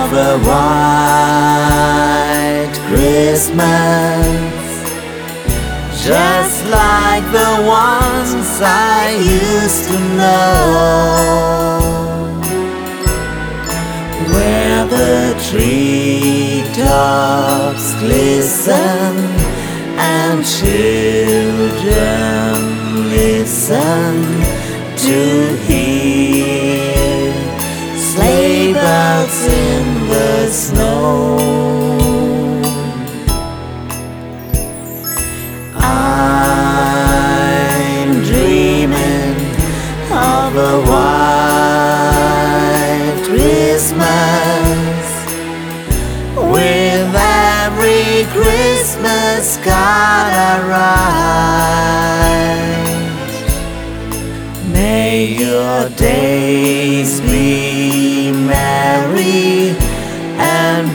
of a white Christmas, just like the ones I used to know, where the treetops glisten and children listen to hear sleigh bells in the snow. I'm dreaming of a white Christmas, with every Christmas card I write. May your days be merry and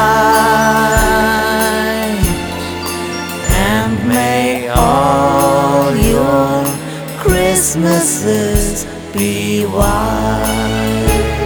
bright, and may all your Christmases be white.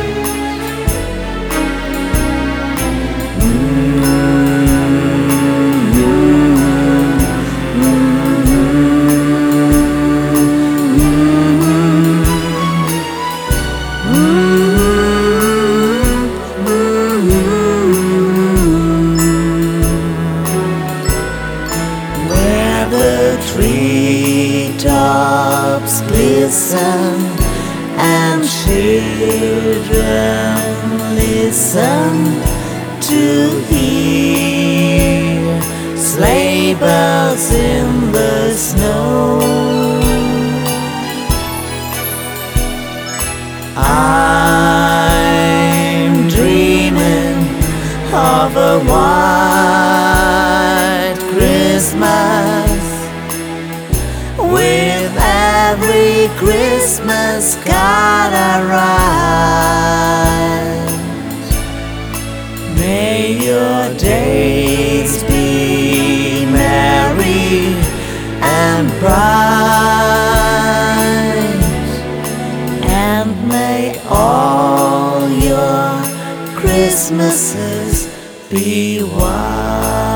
Where the treetops glisten and children listen to hear sleigh bells in the snow. I'm dreaming of a white Christmas, with every Christmas card I write. May your days be merry and bright, and may all your Christmases be white.